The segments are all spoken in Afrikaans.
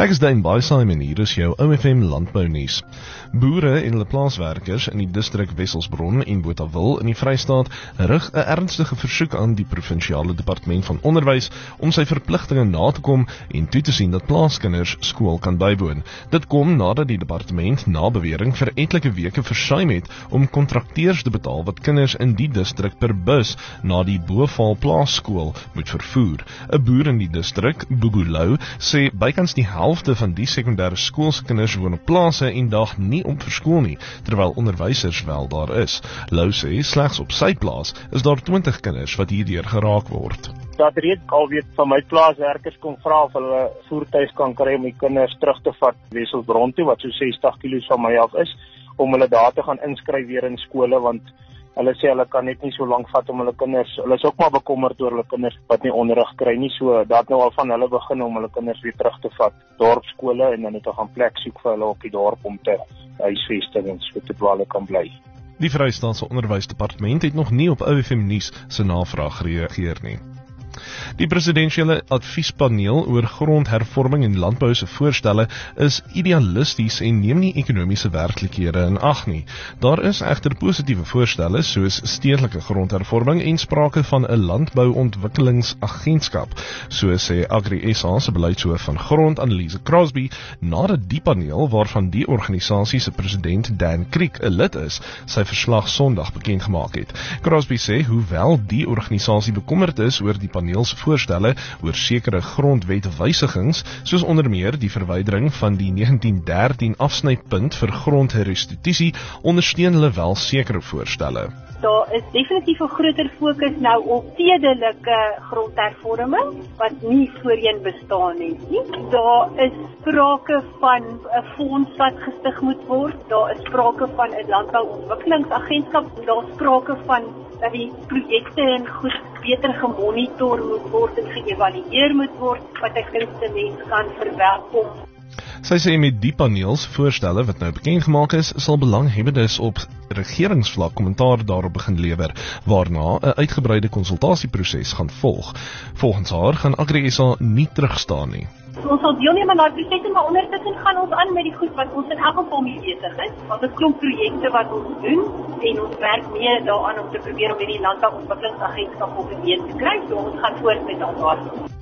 Ek is Dane Baisaim en hier is jou OFM Landbounuus. Boere en hulle plaaswerkers in die distrik Wesselsbron en Botawil in die Vrystaat rig 'n ernstige versoek aan die provinsiale departement van onderwys om sy verpligtinge na te kom en toe te sien dat plaaskinders skool kan bywoon. Dit kom nadat die departement na bewering vir etlike weke versuim het om kontrakteurs te betaal wat kinders in die distrik per bus na die Boval Plaasskool moet vervoer. 'n Boer in die distrik, Bubulou, sê bykans die helfte van die sekondêre skoolskinders woon op plase en daag nie om vir skool nie, terwyl onderwysers wel daar is. Lou sê slegs op sy plaas is daar 20 kinders wat hierdeur geraak word. Dat reeds alweer van my plaaswerkers kon vra of hulle voertuig kan kry om die kinders terug te vat Wesselsbron toe, wat so 60 km van my af is, om hulle daar te gaan inskryf weer in skole, want hulle sê hulle kan net nie so lank vat om hulle kinders, hulle is ook maar bekommerd oor hulle kinders wat nie onderrig kry nie, so dat nou al van hulle begin om hulle kinders weer terug te vat, dorpskole, en dan het hulle gaan plek soek vir hulle op die dorp om te huisvesting en so te waar hulle kan bly. Die Vrystaatse Onderwysdepartement het nog nie op OFM nuus se navraag gereageer nie. Die presidensiële adviespaneel oor grondhervorming en landbou se voorstelle is idealisties en neem nie ekonomiese werklikhede in ag nie. Daar is egter positiewe voorstelle soos stedelike grondhervorming en sprake van 'n landbouontwikkelingsagentskap, so sê Agri SA se beleidshoof van grond, Anneliese Crosby, nadat die paneel waarvan die organisasie se president Dan Kriek 'n lid is, sy verslag Sondag bekend gemaak het. Crosby sê hoewel die organisasie bekommerd is oor die paneel se voorstelle oor sekere grondwetwysigings, soos onder meer die verwydering van die 1913 afsnypunt vir grondrestitusie, ondersteun hulle wel sekere voorstelle. Daar is definitief 'n groter fokus nou op stedelike grondhervorming, wat nie voorheen bestaan het nie. Daar is sprake van 'n fonds wat gestig moet word, daar is sprake van 'n landbouontwikkelingsagentskap, daar is sprake van dat die projekte en goed beter gemonitor moet word en geëvalueer moet word, wat ek dink 'n mens kan verwelkom. Sy sê met die paneel se voorstelle wat nou bekend gemaak is, sal belanghebbendes op regeringsvlak kommentaar daarop begin lewer, waarna 'n uitgebreide konsultasieproses gaan volg. Volgens haar gaan Agri SA nie terugstaan nie. Ons sal deelneem aan daardie prosesse, maar ondertussen gaan ons aan met die goed wat ons in elk geval mee besig is. Ons het 'n klomp projekte wat ons doen en ons werk mee daaraan om te probeer om hierdie landbouontwikkelingsagentskap op die been te kry, so ons gaan voort met ons.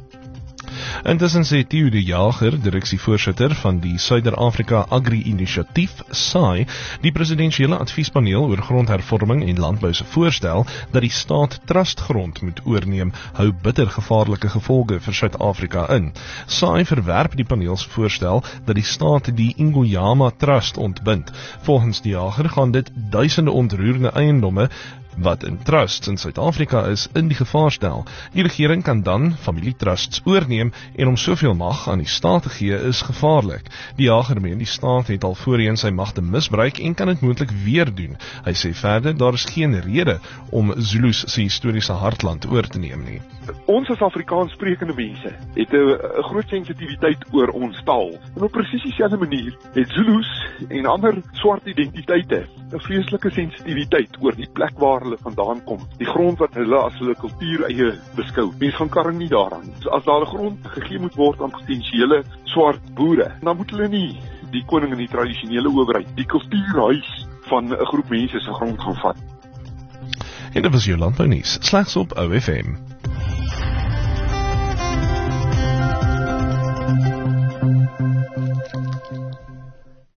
Intussen sê Theo de Jager, direksievoorsitter van die Suider-Afrika Agri-inisiatief, SAI, die presidensiële adviespaneel oor grondhervorming en landbou se voorstel dat die staat trustgrond moet oorneem, hou bitter gevaarlike gevolge vir Suid-Afrika in. SAI verwerp die paneel se voorstel dat die staat die Ingonyama Trust ontbind. Volgens die Jager gaan dit duisende ontroerende eiendomme wat in trusts in Suid-Afrika is, in die gevaar stel. Die regering kan dan familietrusts oorneem en om soveel mag aan die staat te gee is gevaarlik. Die Jager meen die staat het al voorheen sy magte misbruik en kan dit moontlik weer doen. Hy sê verder, daar is geen rede om Zulus se historiese hartland oor te neem nie. Ons as Afrikaans sprekende mense het 'n groot sensitiwiteit oor ons taal. En op presies dieselfde manier het Zulus en ander swart identiteite 'n vreeslike sensitiwiteit oor die plek waar hulle vandaan kom, die grond wat hulle as hulle kultuur eie beskou. Mense gaan karring nie daaraan. So as daar 'n grond gegee moet word aan potensiële swart boere, dan moet hulle nie die koning in die tradisionele owerheid, die kultuurhuis van 'n groep mense se grond gaan vat. En dit was jou landbounuus, slegs op OFM.